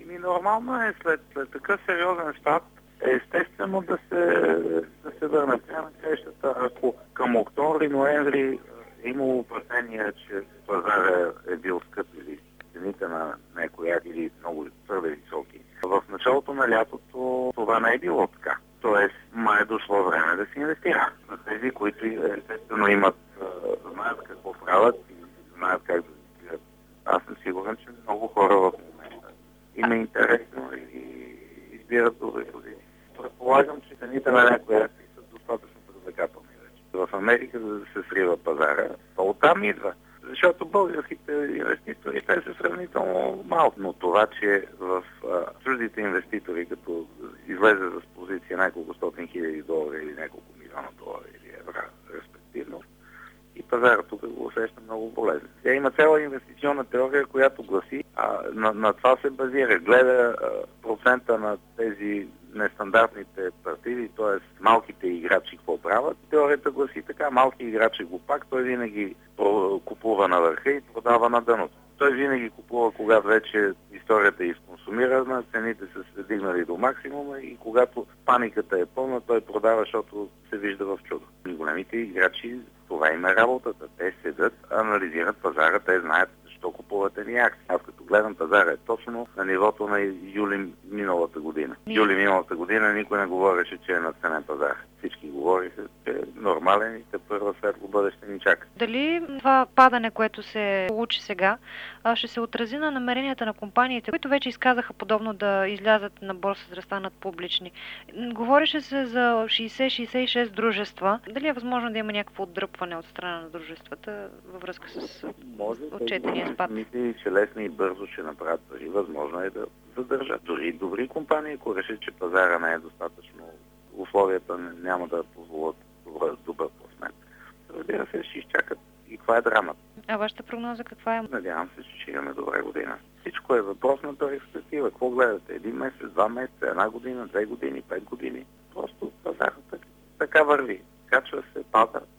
Нормално е след такъв сериозен спад, естествено да се върне. Трябва на крещата, ако към октомври-ноември е имало опасения, че пазара е бил скъп или цените на някои или много твърде високи. В началото на лятото това не е било така. Тоест, май е дошло време да се инвестира. На тези, които естествено знаят какво правят и знаят как да инвестират. Аз съм сигурен, че много хора в момента им е интересно и избират добри позиции. Предполагам, че цените на някои акции са достатъчно привлекателни вече. В Америка, за да се срива пазара, то оттам идва. Защото българските инвеститори, те са сравнително малко. Но това, че в чуждите инвеститори, като излезе с позиция няколко стотин хиляди долара или няколко милиона долара или евра, респективно, и пазара тук го усеща много болезнен. Тя има цяла инвестиционна теория, която гласи, на това се базира. Гледа процента на тези нестандартните партиди, т.е. малките играчи какво правят. Теорията гласи така, малки играчи го пак, той винаги купува на върха и продава на дъното. Той винаги купува, когато вече историята е изконсумирана, цените са се дигнали до максимума и когато паниката е пълна, той продава, защото се вижда в чудо. И големите играчи, това им е работата. Те седат, анализират пазара, те знаят защо купуват едни акции. Аз като гледам пазара е точно на нивото на юли миналата година. Юли миналата година никой не говореше, че е надценен пазар. Всички говориха, че е нормален и те първа светло бъдеще ни чака. Дали това падане, което се получи сега, ще се отрази на намеренията на компаниите, които вече изказаха подобно да излязат на борса, за да станат публични? Говореше се за 60-66 дружества. Дали е възможно да има някакво отдръпване от страна на дружествата във връзка с отчетения спад? Мисли, че лесно и бързо ще направят пари. Възможно е да задържат. Дори добри компании, ако решат, че пазара не е достатъчно, условията няма да позволят добър пласмент. Разбира се, ще изчакат и каква е драмата. А вашата прогноза каква е? Надявам се, че ще имаме добра година. Всичко е въпрос на перспектива. Какво гледате? Един месец, 2 месеца, 1 година, 2 години, 5 години? Просто пазарът така върви. Качва се, пада.